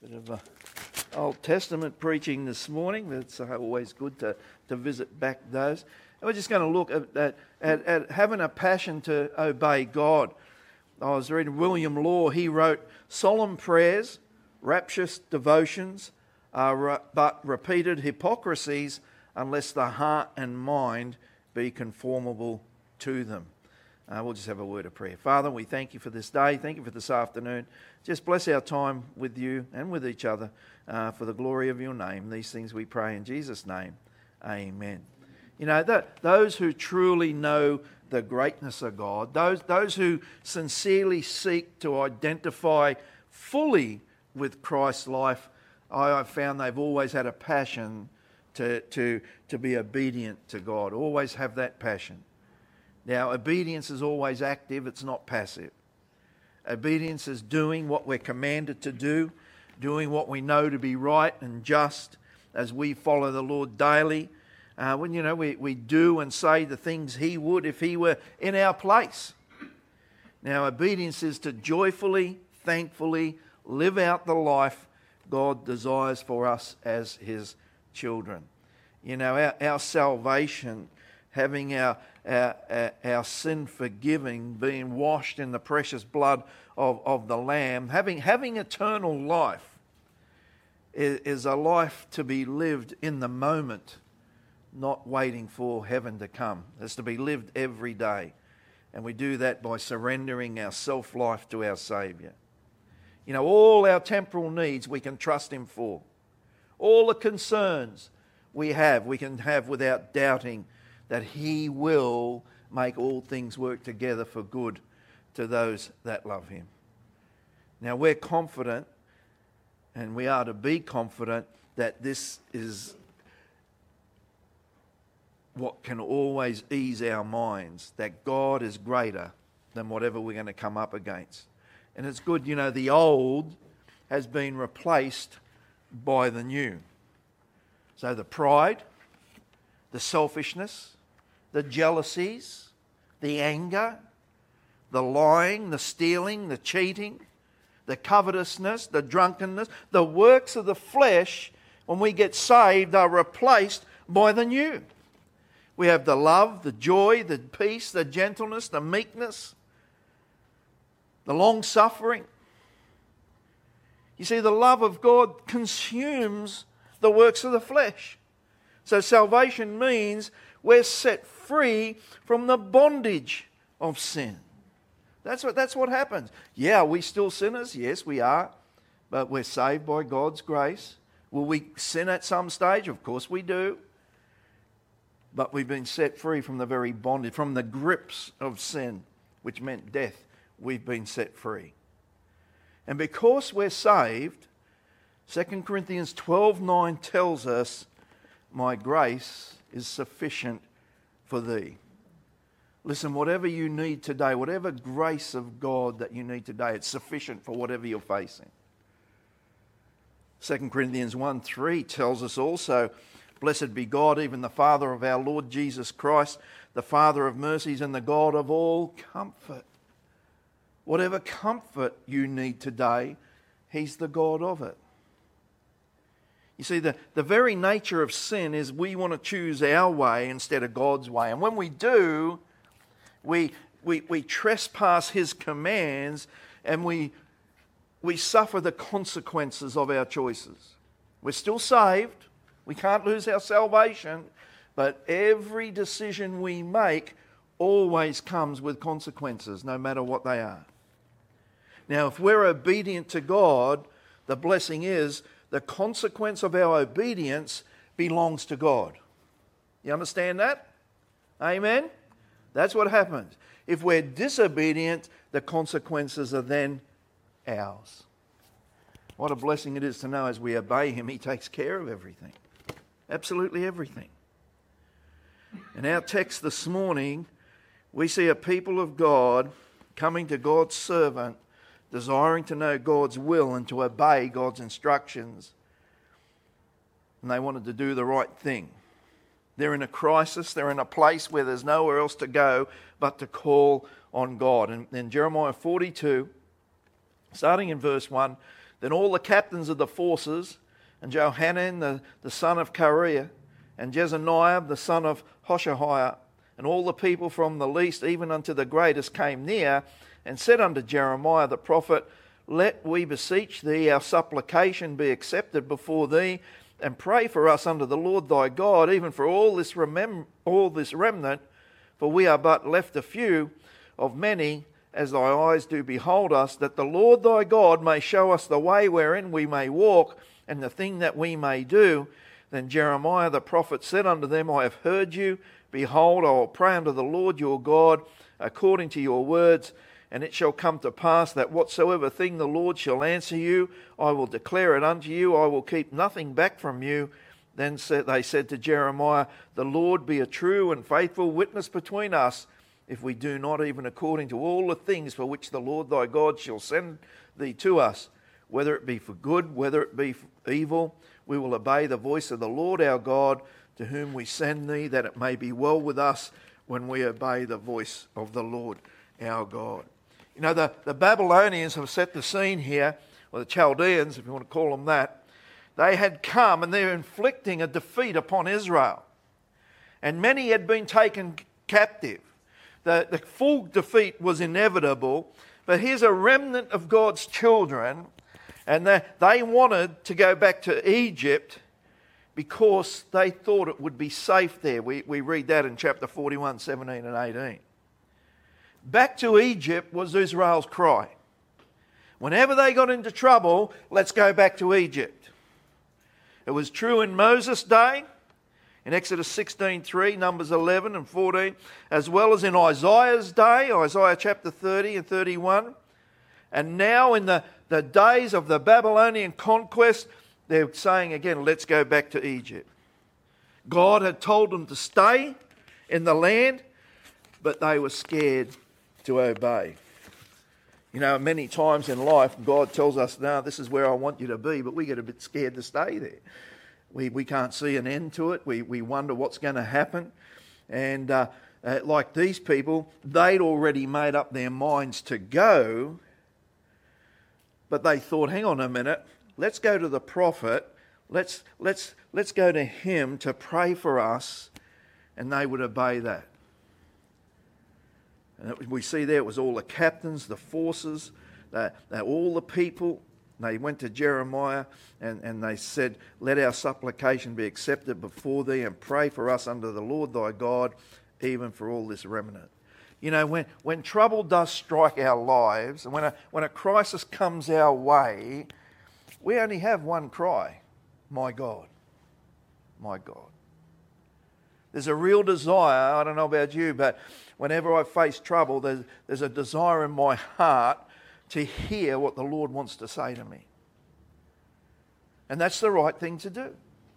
Bit of Old Testament preaching this morning. It's always good to visit back those. And we're just going to look at having a passion to obey God. I was reading William Law. He wrote, "Solemn prayers, rapturous devotions are but repeated hypocrisies unless the heart and mind be conformable to them." We'll just have a word of prayer. Father, we thank you for this day. Thank you for this afternoon. Just bless our time with you and with each other for the glory of your name. These things we pray in Jesus' name. Amen. You know, those who truly know the greatness of God, those who sincerely seek to identify fully with Christ's life, I've found they've always had a passion to be obedient to God, always have that passion. Now, obedience is always active, it's not passive. Obedience is doing what we're commanded to do, doing what we know to be right and just as we follow the Lord daily. When we do and say the things He would if He were in our place. Now, obedience is to joyfully, thankfully live out the life God desires for us as His children. You know, our salvation, having our sin forgiving, being washed in the precious blood of the Lamb, having eternal life is a life to be lived in the moment, not waiting for heaven to come. It's to be lived every day. And we do that by surrendering our self-life to our Saviour. You know, all our temporal needs we can trust Him for. All the concerns we can have without doubting that He will make all things work together for good to those that love Him. Now, we're confident, and we are to be confident, that this is what can always ease our minds, that God is greater than whatever we're going to come up against. And it's good, you know, the old has been replaced by the new. So the pride, the selfishness, the jealousies, the anger, the lying, the stealing, the cheating, the covetousness, the drunkenness, the works of the flesh, when we get saved, are replaced by the new. We have the love, the joy, the peace, the gentleness, the meekness, the long-suffering. You see, the love of God consumes the works of the flesh. So salvation means we're set free from the bondage of sin. That's what happens. Yeah, are we still sinners? Yes, we are. But we're saved by God's grace. Will we sin at some stage? Of course we do. But we've been set free from the very bondage, from the grips of sin, which meant death. We've been set free. And because we're saved, 2 Corinthians 12:9 tells us, "My grace is sufficient for thee." Listen, whatever you need today, whatever grace of God that you need today, it's sufficient for whatever you're facing. 2 Corinthians 1:3 tells us also, "Blessed be God, even the Father of our Lord Jesus Christ, the Father of mercies and the God of all comfort." Whatever comfort you need today, He's the God of it. You see, the very nature of sin is we want to choose our way instead of God's way. And when we do, we trespass His commands and we suffer the consequences of our choices. We're still saved. We can't lose our salvation. But every decision we make always comes with consequences, no matter what they are. Now, if we're obedient to God, the blessing is the consequence of our obedience belongs to God. You understand that? Amen? That's what happens. If we're disobedient, the consequences are then ours. What a blessing it is to know as we obey Him, He takes care of everything. Absolutely everything. In our text this morning, we see a people of God coming to God's servant, desiring to know God's will and to obey God's instructions. And they wanted to do the right thing. They're in a crisis. They're in a place where there's nowhere else to go but to call on God. And in Jeremiah 42, starting in verse 1, Then all the captains of the forces, and Johanan the son of Kareah, and Jezaniah the son of Hoshaiah, and all the people from the least even unto the greatest came near, and said unto Jeremiah the prophet, Let we beseech thee, our supplication be accepted before thee, and pray for us unto the Lord thy God, even for all this remnant, for we are but left a few of many, as thy eyes do behold us, that the Lord thy God may show us the way wherein we may walk, and the thing that we may do. Then Jeremiah the prophet said unto them, I have heard you. Behold, I will pray unto the Lord your God according to your words, and it shall come to pass that whatsoever thing the Lord shall answer you, I will declare it unto you. I will keep nothing back from you. Then they said to Jeremiah, The Lord be a true and faithful witness between us, if we do not even according to all the things for which the Lord thy God shall send thee to us, whether it be for good, whether it be for evil, we will obey the voice of the Lord our God, to whom we send thee, that it may be well with us when we obey the voice of the Lord our God. You know, the Babylonians have set the scene here, or the Chaldeans, if you want to call them that. They had come and they're inflicting a defeat upon Israel. And many had been taken captive. The full defeat was inevitable, but here's a remnant of God's children, and they wanted to go back to Egypt because they thought it would be safe there. We read that in chapter 41, 17 and 18. Back to Egypt was Israel's cry. Whenever they got into trouble, let's go back to Egypt. It was true in Moses' day, in Exodus 16:3, Numbers 11 and 14, as well as in Isaiah's day, Isaiah chapter 30 and 31. And now in the days of the Babylonian conquest, they're saying again, let's go back to Egypt. God had told them to stay in the land, but they were scared to obey. You know, many times in life, God tells us, no, this is where I want you to be, but we get a bit scared to stay there. We can't see an end to it. We wonder what's going to happen. And like these people, they'd already made up their minds to go, but they thought, hang on a minute, let's go to the prophet, let's go to him to pray for us, and they would obey that. And we see there it was all the captains, the forces, all the people. They went to Jeremiah and they said, Let our supplication be accepted before thee, and pray for us unto the Lord thy God, even for all this remnant. You know, when trouble does strike our lives, and when a crisis comes our way, we only have one cry, my God, my God. There's a real desire, I don't know about you, but whenever I face trouble, there's a desire in my heart to hear what the Lord wants to say to me. And that's the right thing to do.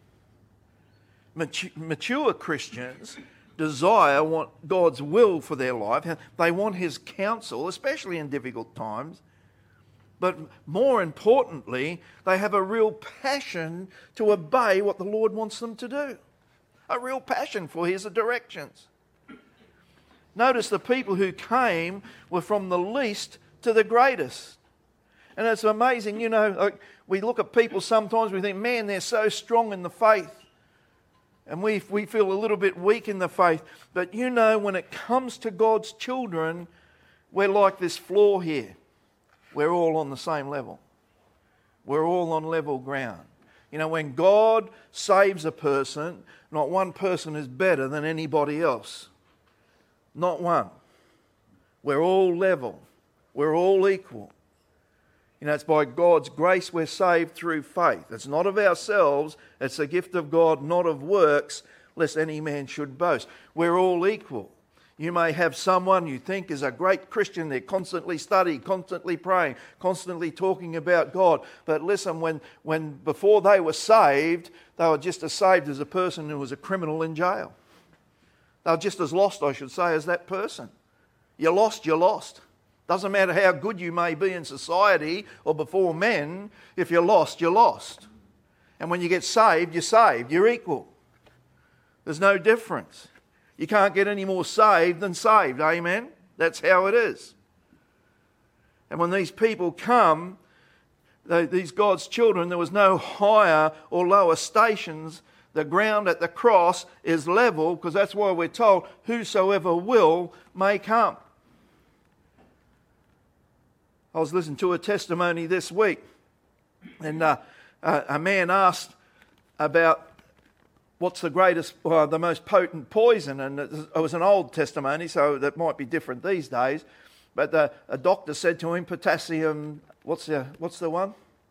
Mature Christians want God's will for their life. They want his counsel, especially in difficult times. But more importantly, they have a real passion to obey what the Lord wants them to do. A real passion for his directions. Notice the people who came were from the least to the greatest. And it's amazing, you know, like we look at people sometimes, we think, man, they're so strong in the faith. And we feel a little bit weak in the faith. But you know, when it comes to God's children, we're like this floor here. We're all on the same level. We're all on level ground. You know, when God saves a person, not one person is better than anybody else. Not one. We're all level. We're all equal. You know, it's by God's grace we're saved through faith. It's not of ourselves. It's a gift of God, not of works, lest any man should boast. We're all equal. You may have someone you think is a great Christian. They're constantly studying, constantly praying, constantly talking about God. But listen, when before they were saved, they were just as saved as a person who was a criminal in jail. They were just as lost, I should say, as that person. You're lost, you're lost. Doesn't matter how good you may be in society or before men, if you're lost, you're lost. And when you get saved, you're saved. You're equal. There's no difference. You can't get any more saved than saved. Amen? That's how it is. And when these people come, these God's children, there was no higher or lower stations. The ground at the cross is level, because that's why we're told, whosoever will may come. I was listening to a testimony this week, and a man asked about what's the greatest, the most potent poison, and it was an old testimony, so that might be different these days. But a doctor said to him, potassium, what's the one?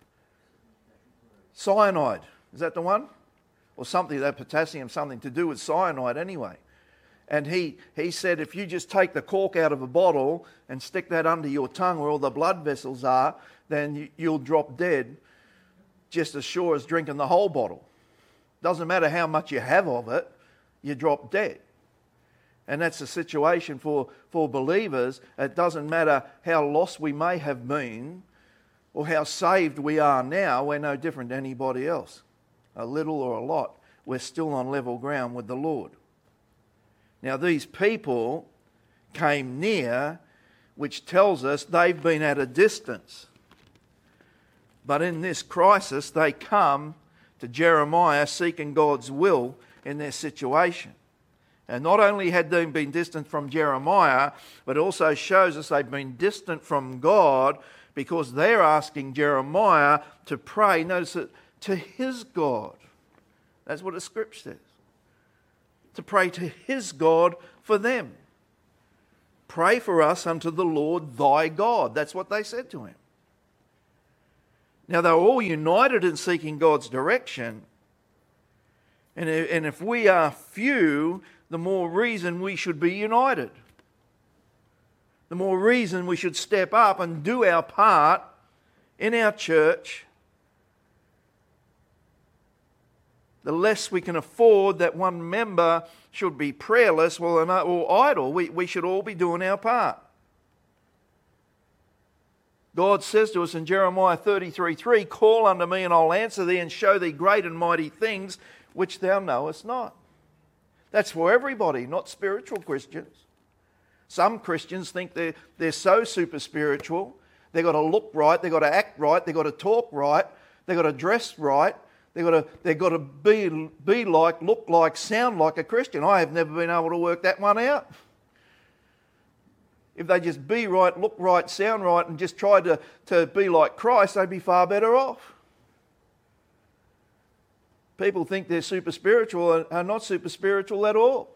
Cyanide. Is that the one? Or something, that potassium, something to do with cyanide anyway. And he said, if you just take the cork out of a bottle and stick that under your tongue where all the blood vessels are, then you'll drop dead just as sure as drinking the whole bottle. Doesn't matter how much you have of it, you drop dead. And that's the situation for believers. It doesn't matter how lost we may have been or how saved we are now, we're no different to anybody else. A little or a lot, we're still on level ground with the Lord. Now these people came near, which tells us they've been at a distance. But in this crisis, they come to Jeremiah seeking God's will in their situation. And not only had they been distant from Jeremiah, but it also shows us they've been distant from God, because they're asking Jeremiah to pray, notice it, to his God. That's what the scripture says. To pray to his God for them. Pray for us unto the Lord thy God. That's what they said to him. Now they were all united in seeking God's direction. And if we are few, the more reason we should be united. The more reason we should step up and do our part in our church. The less we can afford that one member should be prayerless or idle. We should all be doing our part. God says to us in Jeremiah 33:3, call unto me and I'll answer thee and show thee great and mighty things which thou knowest not. That's for everybody, not spiritual Christians. Some Christians think they're so super spiritual. They've got to look right, they've got to act right, they've got to talk right, they've got to dress right, they've got to be like, look like, sound like a Christian. I have never been able to work that one out. If they just be right, look right, sound right, and just tried to be like Christ, they'd be far better off. People think they're super spiritual and are not super spiritual at all.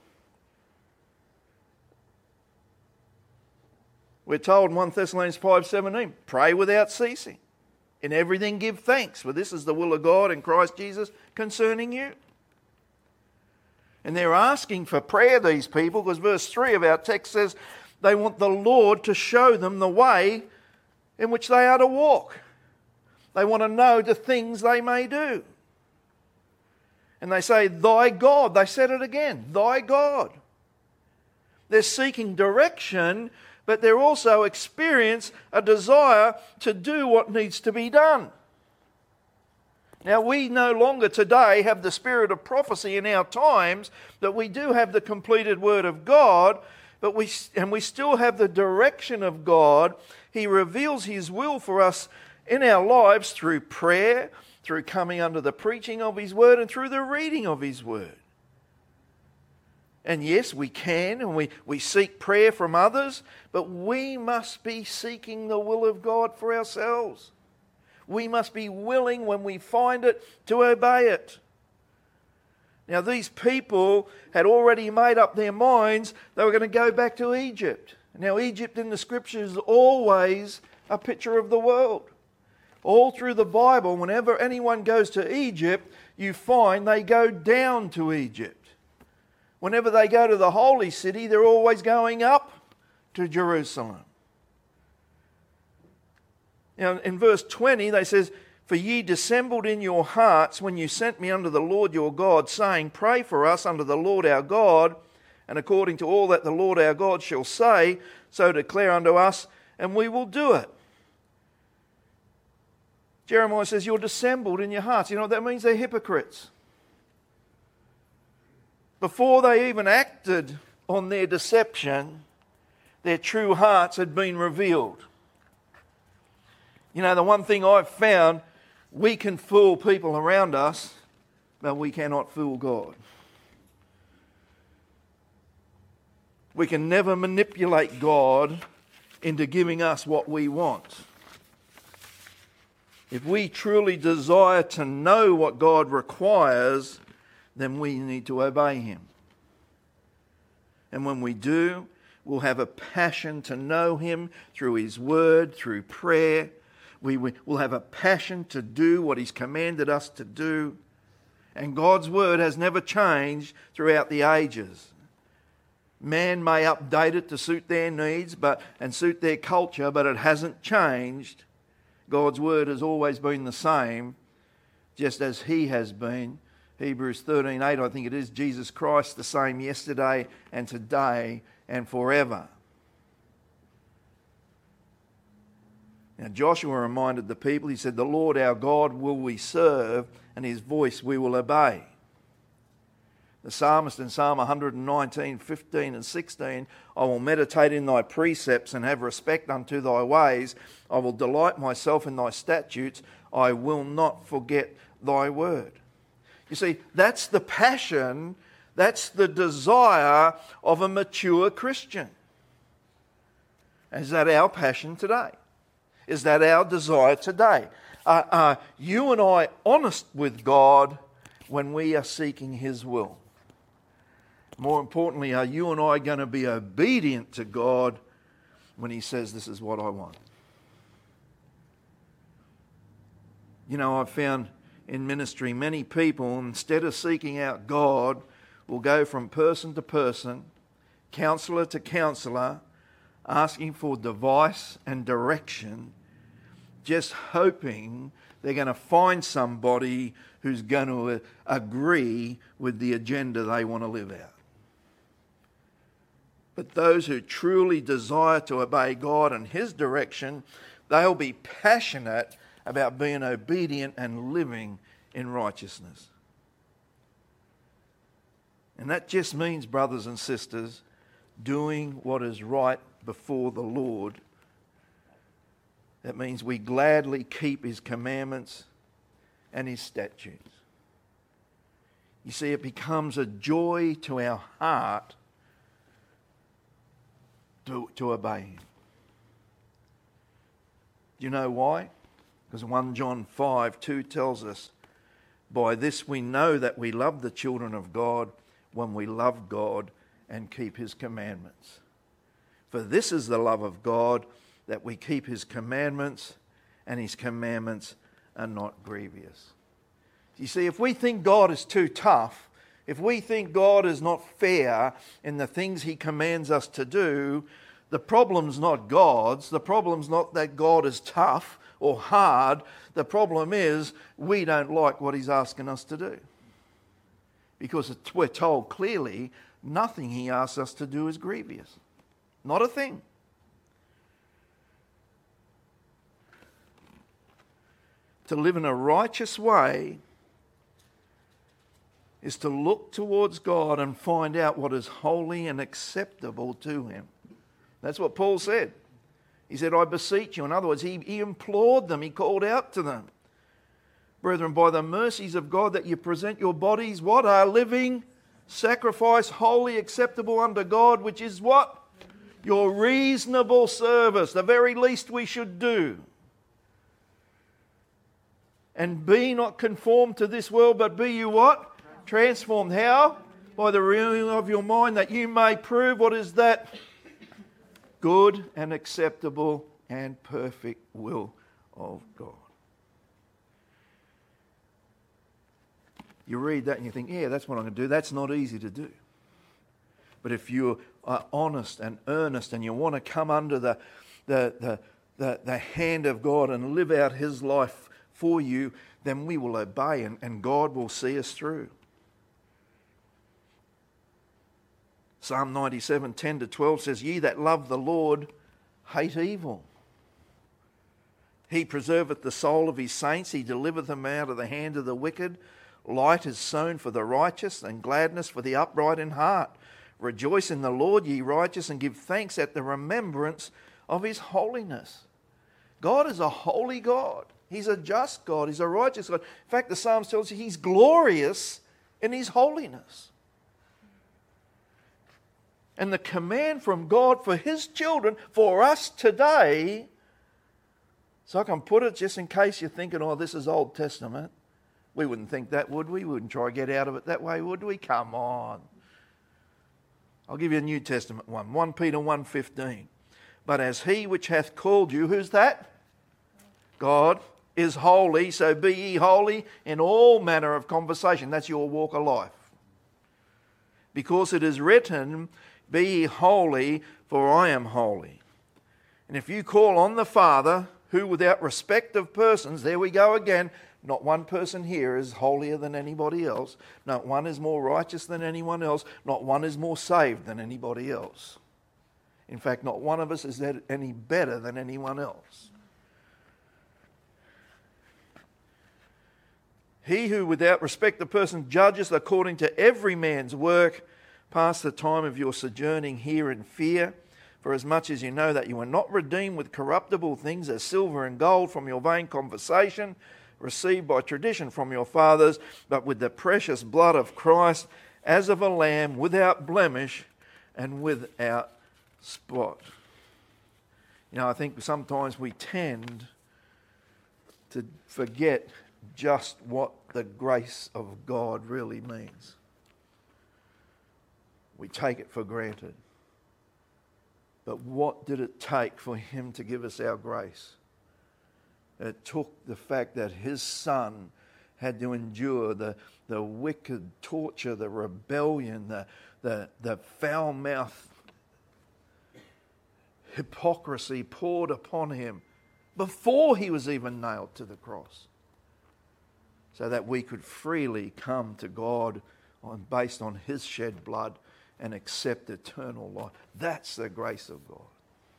We're told in 1 Thessalonians 5:17, pray without ceasing. In everything give thanks, for this is the will of God in Christ Jesus concerning you. And they're asking for prayer, these people, because verse 3 of our text says they want the Lord to show them the way in which they are to walk. They want to know the things they may do. And they say, thy God. They said it again, thy God. They're seeking direction, but they're also experience a desire to do what needs to be done. Now, we no longer today have the spirit of prophecy in our times, that we do have the completed Word of God, but we still have the direction of God. He reveals His will for us in our lives through prayer, through coming under the preaching of His Word, and through the reading of His Word. And yes, we can, and we seek prayer from others, but we must be seeking the will of God for ourselves. We must be willing, when we find it, to obey it. Now, these people had already made up their minds they were going to go back to Egypt. Now, Egypt in the Scriptures is always a picture of the world. All through the Bible, whenever anyone goes to Egypt, you find they go down to Egypt. Whenever they go to the holy city, they're always going up to Jerusalem. Now, in verse 20, they says, for ye dissembled in your hearts when you sent me unto the Lord your God, saying, pray for us unto the Lord our God, and according to all that the Lord our God shall say, so declare unto us, and we will do it. Jeremiah says, you're dissembled in your hearts. You know what that means? They're hypocrites. Before they even acted on their deception, their true hearts had been revealed. You know, the one thing I've found, we can fool people around us, but we cannot fool God. We can never manipulate God into giving us what we want. If we truly desire to know what God requires, then we need to obey Him. And when we do, we'll have a passion to know Him through His Word, through prayer. We'll have a passion to do what He's commanded us to do. And God's Word has never changed throughout the ages. Man may update it to suit their needs and suit their culture, but it hasn't changed. God's Word has always been the same, just as He has been. Hebrews 13:8, I think it is, Jesus Christ the same yesterday and today and forever. Now Joshua reminded the people, he said, the Lord our God will we serve, and His voice we will obey. The psalmist in Psalm 119:15 and 16, I will meditate in thy precepts and have respect unto thy ways. I will delight myself in thy statutes. I will not forget thy word. You see, that's the passion, that's the desire of a mature Christian. Is that our passion today? Is that our desire today? Are you and I honest with God when we are seeking His will? More importantly, are you and I going to be obedient to God when He says, this is what I want? You know, I've found in ministry many people, instead of seeking out God, will go from person to person, counsellor to counsellor, asking for advice and direction, just hoping they're going to find somebody who's going to agree with the agenda they want to live out. But those who truly desire to obey God and His direction, they'll be passionate about being obedient and living in righteousness. And that just means, brothers and sisters, doing what is right before the Lord. That means we gladly keep His commandments and His statutes. You see, it becomes a joy to our heart to obey Him. Do you know why? Because 1 John 5:2 tells us, by this we know that we love the children of God when we love God and keep His commandments. For this is the love of God, that we keep His commandments, and His commandments are not grievous. You see, if we think God is too tough, if we think God is not fair in the things He commands us to do, the problem's not God's. The problem's not that God is tough or hard. The problem is we don't like what He's asking us to do. Because we're told clearly nothing He asks us to do is grievous. Not a thing. To live in a righteous way is to look towards God and find out what is holy and acceptable to Him. That's what Paul said. He said, I beseech you. In other words, he implored them. He called out to them. Brethren, by the mercies of God, that you present your bodies, what? A living sacrifice, holy, acceptable unto God, which is what? Your reasonable service, the very least we should do. And be not conformed to this world, but be you what? Transformed. How? By the renewing of your mind, that you may prove what is that good and acceptable and perfect will of God. You read that and you think, yeah, that's what I'm going to do. That's not easy to do. But if you are honest and earnest and you want to come under the hand of God and live out His life for you, then we will obey and God will see us through. Psalm 97:10-12 says, ye that love the Lord hate evil. He preserveth the soul of His saints. He delivereth them out of the hand of the wicked. Light is sown for the righteous, and gladness for the upright in heart. Rejoice in the Lord, ye righteous, and give thanks at the remembrance of His holiness. God is a holy God. He's a just God. He's a righteous God. In fact, the Psalms tells you He's glorious in His holiness. And the command from God for His children, for us today, so I can put it just in case you're thinking, oh, this is Old Testament. We wouldn't think that, would we? We wouldn't try to get out of it that way, would we? Come on. I'll give you a New Testament one. 1 Peter 1:15. But as He which hath called you, who's that? God is holy, so be ye holy in all manner of conversation. That's your walk of life. Because it is written, be ye holy, for I am holy. And if you call on the Father, who without respect of persons, there we go again, not one person here is holier than anybody else. Not one is more righteous than anyone else. Not one is more saved than anybody else. In fact, not one of us is any better than anyone else. He who without respect of person judges according to every man's work, pass the time of your sojourning here in fear, for as much as you know that you are not redeemed with corruptible things as silver and gold from your vain conversation, received by tradition from your fathers, but with the precious blood of Christ, as of a lamb, without blemish and without spot. You know, I think sometimes we tend to forget just what the grace of God really means. We take it for granted. But what did it take for Him to give us our grace? It took the fact that His Son had to endure the wicked torture, the rebellion, the foul-mouthed hypocrisy poured upon Him before He was even nailed to the cross, so that we could freely come to God based on His shed blood and accept eternal life. That's the grace of God.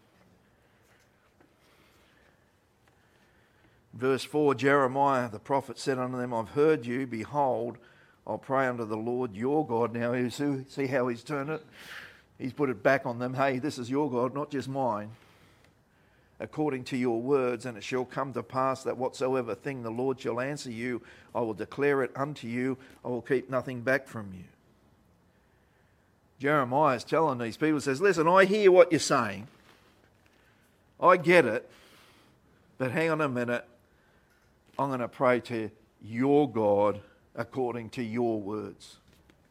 Verse 4, Jeremiah the prophet said unto them, I've heard you, behold, I'll pray unto the Lord your God. Now, see how He's turned it? He's put it back on them. Hey, this is your God, not just mine. According to your words, and it shall come to pass that whatsoever thing the Lord shall answer you, I will declare it unto you. I will keep nothing back from you. Jeremiah is telling these people, says, listen, I hear what you're saying. I get it. But hang on a minute. I'm going to pray to your God according to your words.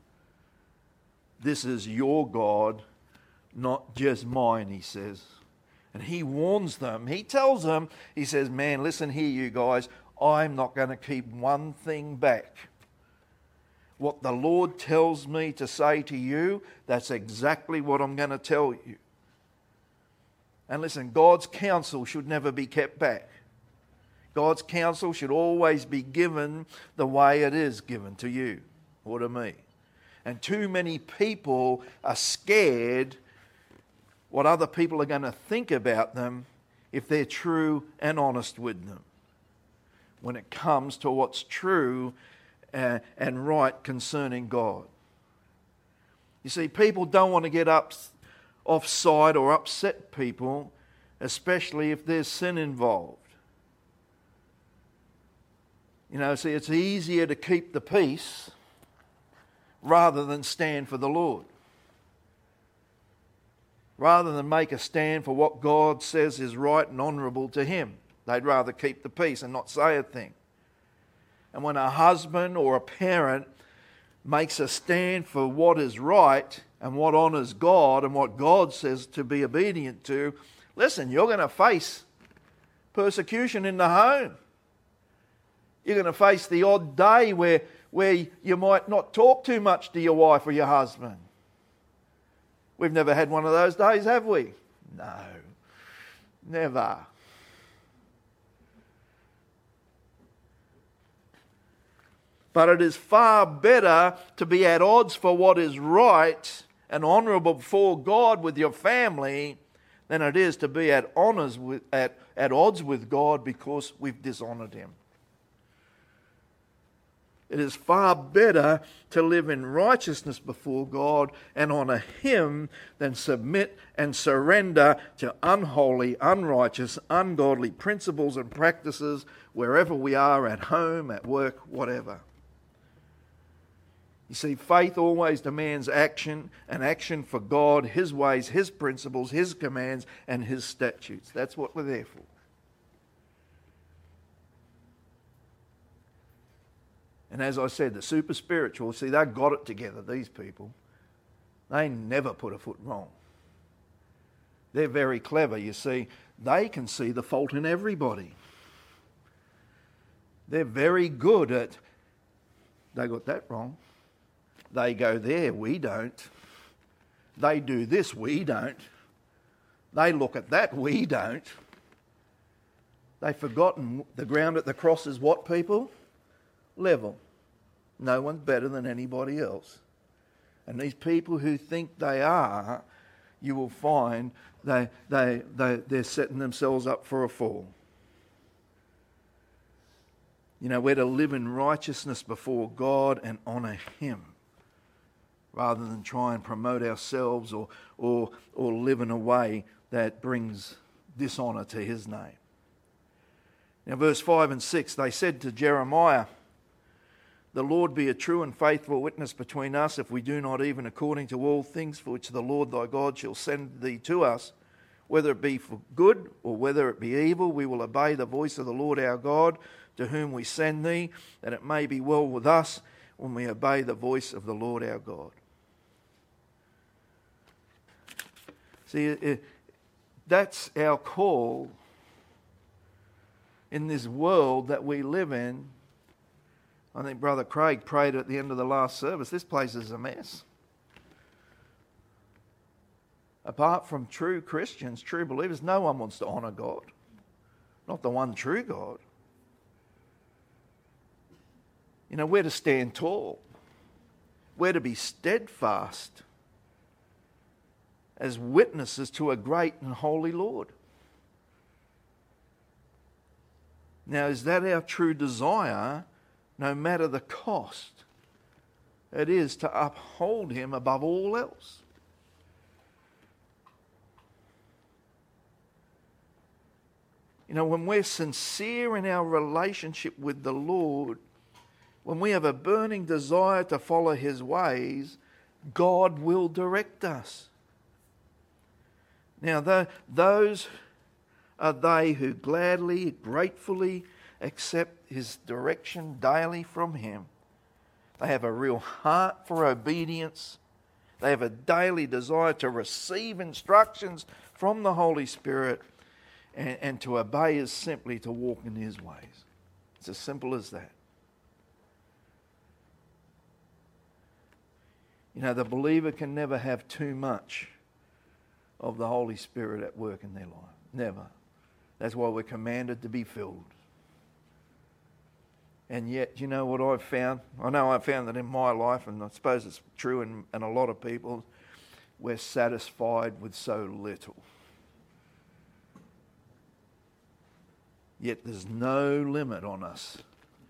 This is your God, not just mine, he says. And he warns them. He tells them, he says, man, listen here, you guys. I'm not going to keep one thing back. What the Lord tells me to say to you, that's exactly what I'm going to tell you. And listen, God's counsel should never be kept back. God's counsel should always be given the way it is given to you or to me. And too many people are scared what other people are going to think about them if they're true and honest with them. When it comes to what's true and right concerning God. You see, people don't want to get offside or upset people, especially if there's sin involved. You know, see, it's easier to keep the peace rather than stand for the Lord. Rather than make a stand for what God says is right and honourable to Him. They'd rather keep the peace and not say a thing. And when a husband or a parent makes a stand for what is right and what honours God and what God says to be obedient to, listen, you're going to face persecution in the home. You're going to face the odd day where you might not talk too much to your wife or your husband. We've never had one of those days, have we? No, never. But it is far better to be at odds for what is right and honourable before God with your family than it is to be at odds with God because we've dishonoured Him. It is far better to live in righteousness before God and honour Him than submit and surrender to unholy, unrighteous, ungodly principles and practices wherever we are, at home, at work, whatever. You see, faith always demands action, and action for God, His ways, His principles, His commands, and His statutes. That's what we're there for. And as I said, the super spiritual, see, they've got it together, these people. They never put a foot wrong. They're very clever, you see. They can see the fault in everybody. They're very good at, they got that wrong. They go there, we don't. They do this, we don't. They look at that, we don't. They've forgotten the ground at the cross is what, people? Level. No one's better than anybody else. And these people who think they are, you will find they're setting themselves up for a fall. You know, we're to live in righteousness before God and honour Him, rather than try and promote ourselves or live in a way that brings dishonour to His name. Now, verse 5 and 6, they said to Jeremiah, "The Lord be a true and faithful witness between us, if we do not even according to all things for which the Lord thy God shall send thee to us, whether it be for good or whether it be evil, we will obey the voice of the Lord our God, to whom we send thee, that it may be well with us when we obey the voice of the Lord our God." See, that's our call in this world that we live in. I think Brother Craig prayed at the end of the last service, this place is a mess. Apart from true Christians, true believers, no one wants to honour God. Not the one true God. You know, we're to stand tall. We're to be steadfast as witnesses to a great and holy Lord. Now, is that our true desire, no matter the cost? It is to uphold Him above all else. You know, when we're sincere in our relationship with the Lord, when we have a burning desire to follow His ways, God will direct us. Now, those are they who gladly, gratefully accept His direction daily from Him. They have a real heart for obedience. They have a daily desire to receive instructions from the Holy Spirit, and to obey is simply to walk in His ways. It's as simple as that. You know, the believer can never have too much of the Holy Spirit at work in their life. Never. That's why we're commanded to be filled. And yet, you know what I've found? I know I've found that in my life, and I suppose it's true in a lot of people, we're satisfied with so little. Yet there's no limit on us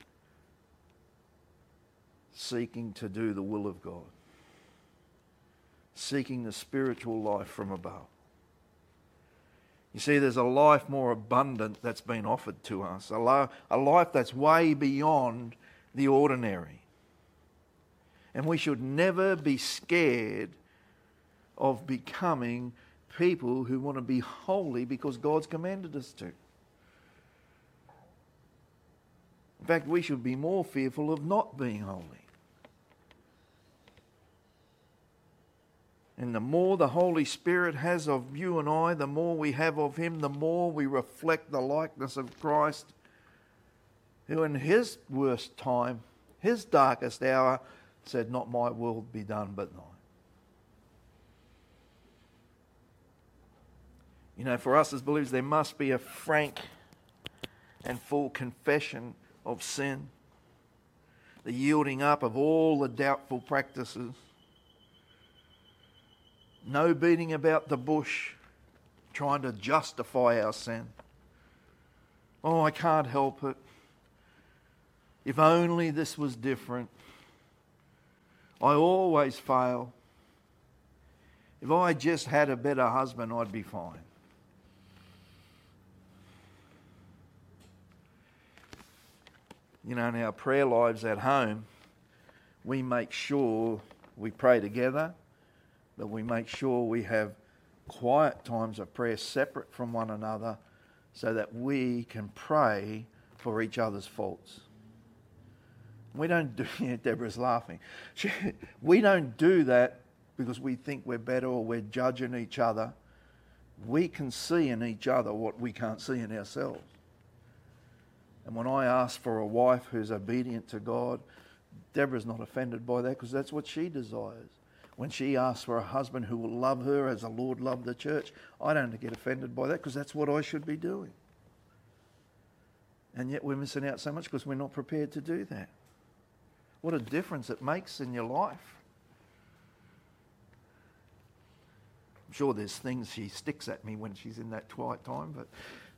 seeking to do the will of God, seeking the spiritual life from above. You see, there's a life more abundant that's been offered to us, a life that's way beyond the ordinary. And we should never be scared of becoming people who want to be holy because God's commanded us to. In fact, we should be more fearful of not being holy. And the more the Holy Spirit has of you and I, the more we have of Him, the more we reflect the likeness of Christ, who in His worst time, His darkest hour, said, "Not my will be done, but thine." You know, for us as believers, there must be a frank and full confession of sin, the yielding up of all the doubtful practices, no beating about the bush, trying to justify our sin. Oh, I can't help it. If only this was different. I always fail. If I just had a better husband, I'd be fine. You know, in our prayer lives at home, we make sure we pray together, but we make sure we have quiet times of prayer separate from one another so that we can pray for each other's faults. We don't do, Deborah's laughing. We don't do that because we think we're better or we're judging each other. We can see in each other what we can't see in ourselves. And when I ask for a wife who's obedient to God, Deborah's not offended by that because that's what she desires. When she asks for a husband who will love her as the Lord loved the church, I don't get offended by that because that's what I should be doing. And yet we're missing out so much because we're not prepared to do that. What a difference it makes in your life. I'm sure there's things she sticks at me when she's in that quiet time, but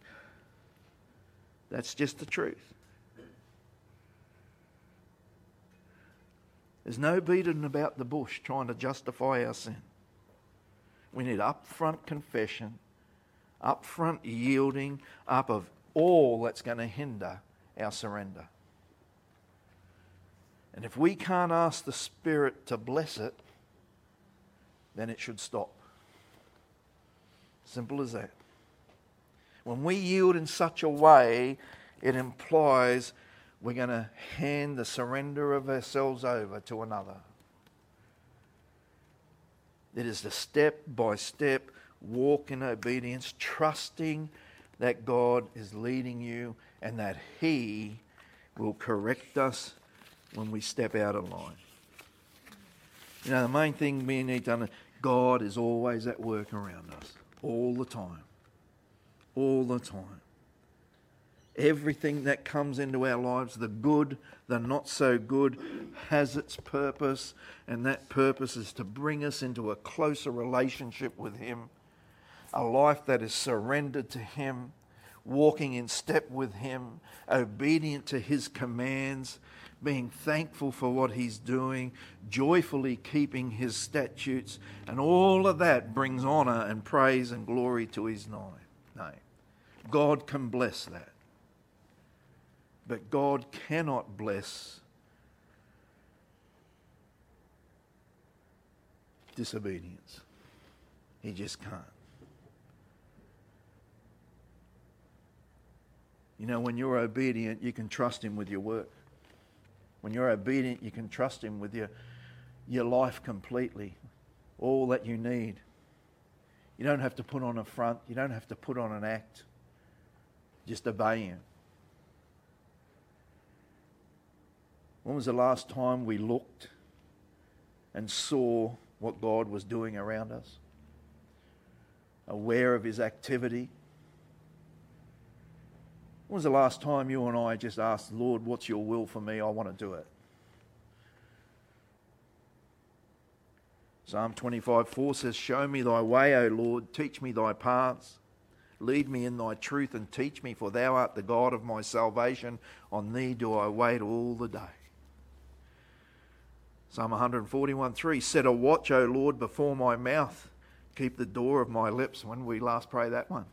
that's just the truth. There's no beating about the bush trying to justify our sin. We need upfront confession, upfront yielding up of all that's going to hinder our surrender. And if we can't ask the Spirit to bless it, then it should stop. Simple as that. When we yield in such a way, it implies we're going to hand the surrender of ourselves over to another. It is the step-by-step walk in obedience, trusting that God is leading you and that He will correct us when we step out of line. You know, the main thing we need to understand, God is always at work around us, all the time. All the time. Everything that comes into our lives, the good, the not so good, has its purpose, and that purpose is to bring us into a closer relationship with Him, a life that is surrendered to Him, walking in step with Him, obedient to His commands, being thankful for what He's doing, joyfully keeping His statutes, and all of that brings honour and praise and glory to His name. God can bless that. But God cannot bless disobedience. He just can't. You know, when you're obedient, you can trust Him with your work. When you're obedient, you can trust Him with your life completely, all that you need. You don't have to put on a front. You don't have to put on an act. Just obey Him. When was the last time we looked and saw what God was doing around us? Aware of His activity? When was the last time you and I just asked, Lord, what's your will for me? I want to do it. Psalm 25:4 says, show me thy way, O Lord, teach me thy paths. Lead me in thy truth and teach me, for thou art the God of my salvation. On thee do I wait all the day. Psalm 141:3, set a watch, O Lord, before my mouth. Keep the door of my lips. When we last pray that one?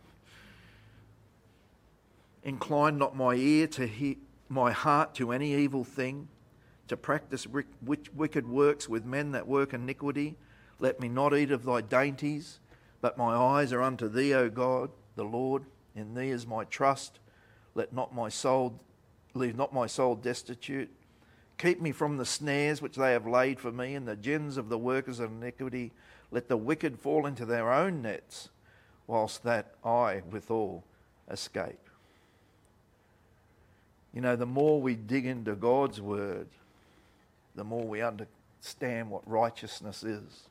Incline not my ear to my heart to any evil thing, to practice wicked works with men that work iniquity. Let me not eat of thy dainties, but my eyes are unto thee, O God, the Lord. In thee is my trust. Leave not my soul destitute. Keep me from the snares which they have laid for me, and the gins of the workers of iniquity. Let the wicked fall into their own nets, whilst that I withal escape. You know, the more we dig into God's word, the more we understand what righteousness is.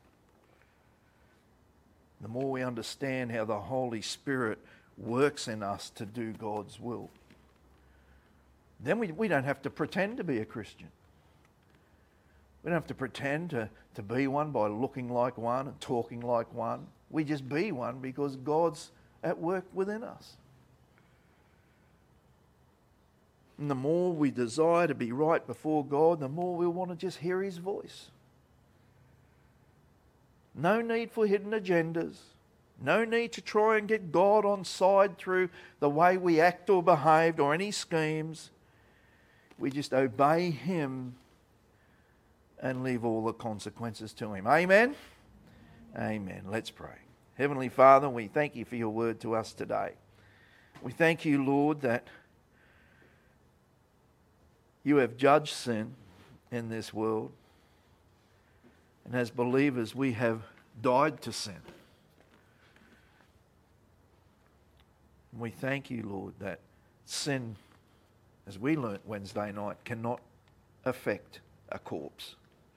The more we understand how the Holy Spirit works in us to do God's will. Then we don't have to pretend to be a Christian. We don't have to pretend to be one by looking like one and talking like one. We just be one because God's at work within us. And the more we desire to be right before God, the more we'll want to just hear his voice. No need for hidden agendas. No need to try and get God on side through the way we act or behaved or any schemes. We just obey him and leave all the consequences to him. Amen? Amen. Let's pray. Heavenly Father, we thank you for your word to us today. We thank you, Lord, that you have judged sin in this world. And as believers, we have died to sin. And we thank you, Lord, that sin, as we learnt Wednesday night, cannot affect a corpse.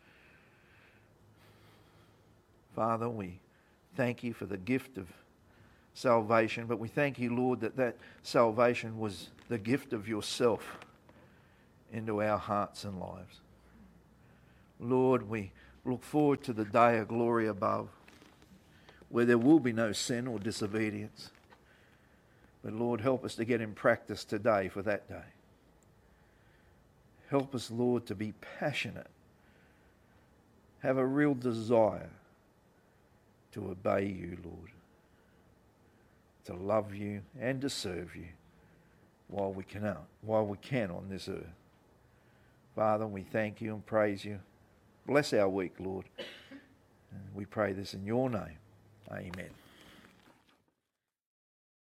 Father, we thank you for the gift of salvation, but we thank you, Lord, that that salvation was the gift of yourself into our hearts and lives. Lord, we look forward to the day of glory above, where there will be no sin or disobedience. But Lord, help us to get in practice today for that day. Help us, Lord, to be passionate, have a real desire to obey you, Lord, to love you and to serve you while we can on this earth. Father, we thank you and praise you. Bless our week, Lord. And we pray this in your name. Amen.